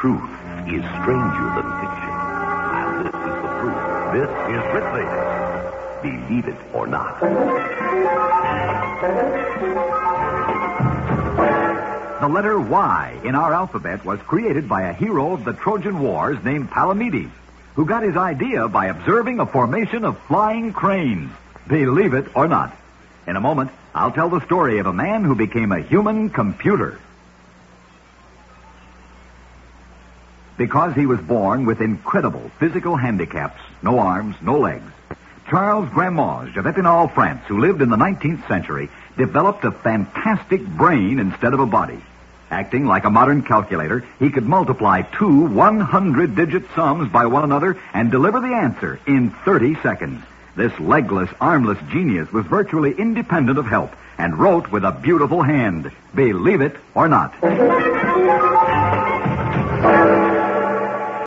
truth is stranger than fiction. And this is the proof. This is Ripley. Believe it or not. The letter Y in our alphabet was created by a hero of the Trojan Wars named Palamedes, who got his idea by observing a formation of flying cranes. Believe it or not. In a moment, I'll tell the story of a man who became a human computer. Because he was born with incredible physical handicaps, no arms, no legs, Charles Grandmaus of Epinal, France, who lived in the 19th century, developed a fantastic brain instead of a body. Acting like a modern calculator, he could multiply two 100-digit sums by one another and deliver the answer in 30 seconds. This legless, armless genius was virtually independent of help and wrote with a beautiful hand. Believe it or not.